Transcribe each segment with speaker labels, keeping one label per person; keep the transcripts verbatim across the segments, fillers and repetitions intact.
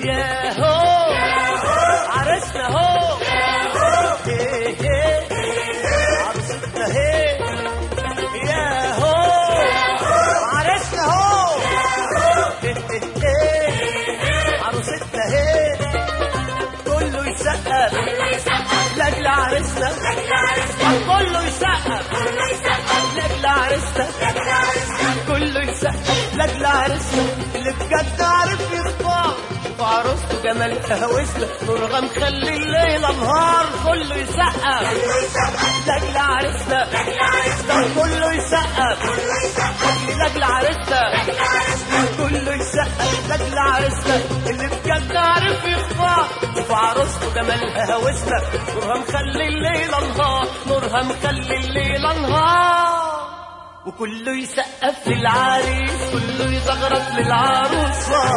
Speaker 1: ياهو عرسنا هو هي هي عروستنا هي ياهو عرسنا هو هي هي عروستنا هي كله يسقف لاجل عرسنا كله يسقف لاجل عرسنا كله يسقف لاجل عرسنا اللي بجد عارف يختار وعروسته جمالها وسلة نورها مخلي الليل نهار كله يسقف لاجل عرسنا كله يسقف لاجل عرسنا كله يسقف لاجل عرسنا اللي بجد عارف يختار وعروسته جمالها وسلة نورها مخلي الليل نهار نورها مخلي الليل نهار وكله يسقف للعريس كله يزغرط للعروسة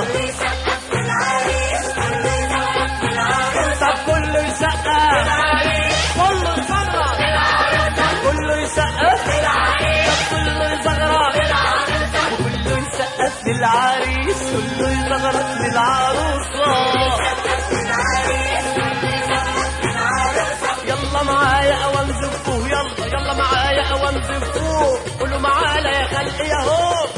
Speaker 1: طب كله يسقف كله يزغرط كله يسقف طب كله يزغرط وكله يسقف للعريس كله يزغرط للعروسة يلا معايا اوان زفوه يلا يلا معايا اوان زفوه قولوا معانا يا خلق يا هو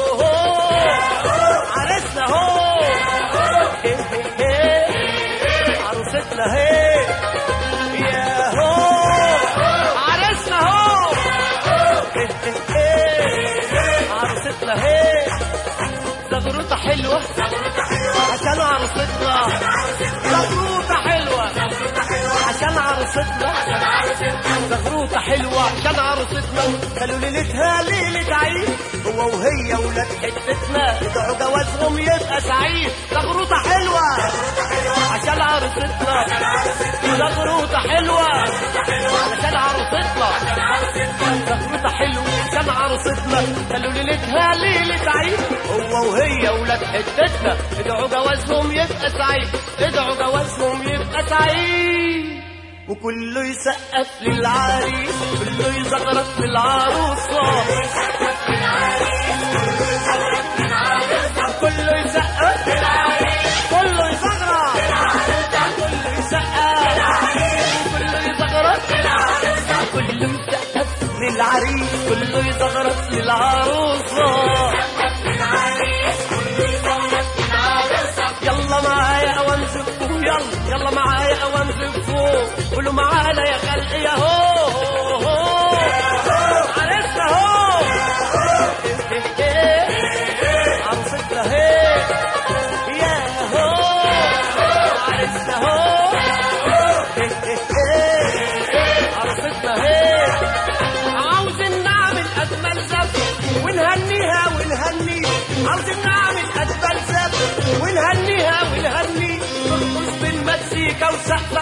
Speaker 1: عرسنا هو هي هي عروستنا هي يا هو عرسنا هو هي هي عروستنا هي زغروطة حلوة عشان عروستنا زغروطة حلوة عشان عروستنا زغروطة حلوة عشان عروستنا خلوا ليلتها ليلة عيد هو وهي ولاد حتتنا ادعوا جوازهم يبقى سعيد زغروطة حلوة عشان عروستنا زغروطة حلوة عشان عروستنا زغروطة حلوة عشان عروستنا خلوا ليلتها ليلة عيد هو وهي ولاد حتتنا ادعوا جوازهم يبقى سعيد ادعوا جوازهم يبقى سعيد وكله يسقف للعريس كله يزغرط للعروسة كله يسقف كله يزغرط كله يسقف كله يزغرط كله يسقف للعريس كله يزغرط للعروسة يلا معايا اوان زفوه يلا يلا معايا اوان زفوه قولوا معانا يا خلق يا هو عرسنا هو عروستنا هي يا هو عرسنا هو عروستنا هي عاوزين نعمل اجمل زفه ونهنيها ونهني عاوزين نعمل اجمل زفه ونهنيها ونهني نرقص بالمزيكا وسقفه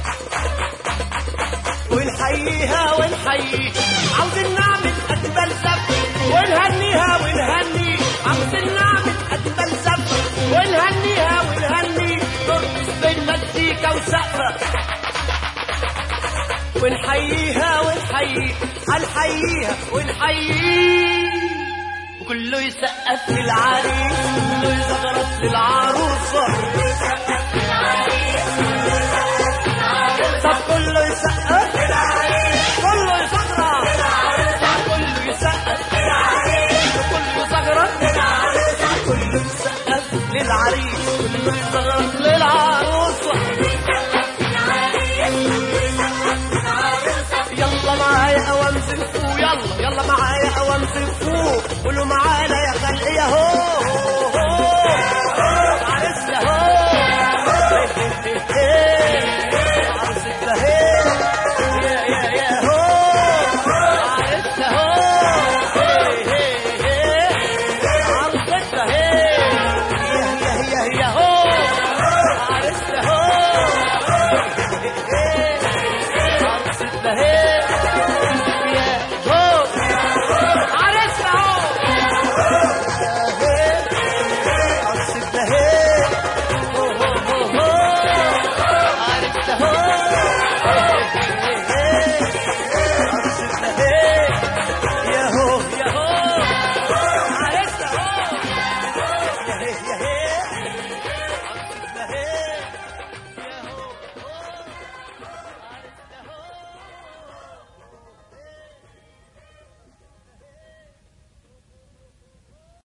Speaker 1: ونحييها ونحيي عاوزين نعمل اجمل زفه ونهنيها ونهني عاوزين نعمل اجمل زفه ونهنيها ونهني نرقص بالمزيكا وسقفه ونحييها ونحيي هنحييها ونحيي وكله يسقف للعريس كله يزغرط للعروسة طب كله يسقف كله يزغرط كله يسقف كله يزغرط كله يسقف للعريس كله يزغرط